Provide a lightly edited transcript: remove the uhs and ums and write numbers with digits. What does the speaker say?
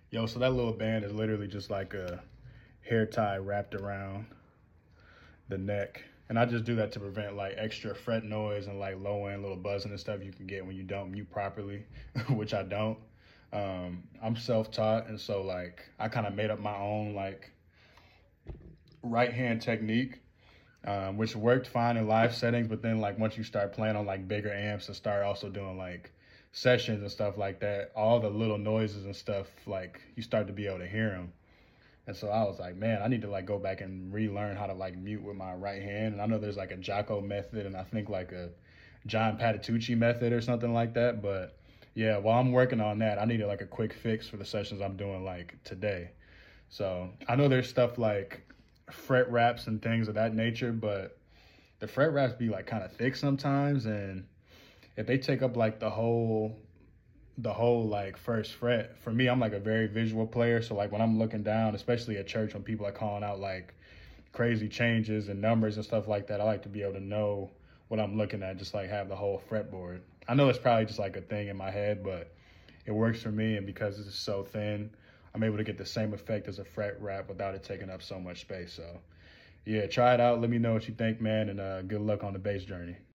Yo, so that little band is literally just like a hair tie wrapped around the neck. And I just do that to prevent like extra fret noise and like low end little buzzing and stuff you can get when you don't mute properly, which I don't. I'm self taught, and so like I kind of made up my own like right hand technique, which worked fine in live settings. But then like once you start playing on like bigger amps and start also doing like sessions and stuff like that, all the little noises and stuff, like you start to be able to hear them. And so I was like, man, I need to like go back and relearn how to like mute with my right hand. And I know there's like a Jocko method and I think like a John Patitucci method or something like that. But yeah, while I'm working on that, I needed like a quick fix for the sessions I'm doing like today. So I know there's stuff like fret wraps and things of that nature, but the fret wraps be like kind of thick sometimes. And if they take up like the whole like first fret, for me, I'm like a very visual player, so like when I'm looking down, especially at church when people are calling out like crazy changes and numbers and stuff like that, I like to be able to know what I'm looking at, just like have the whole fretboard. I know it's probably just like a thing in my head, but it works for me, and because it's so thin, I'm able to get the same effect as a fret wrap without it taking up so much space. So yeah, try it out, let me know what you think, man, and good luck on the bass journey.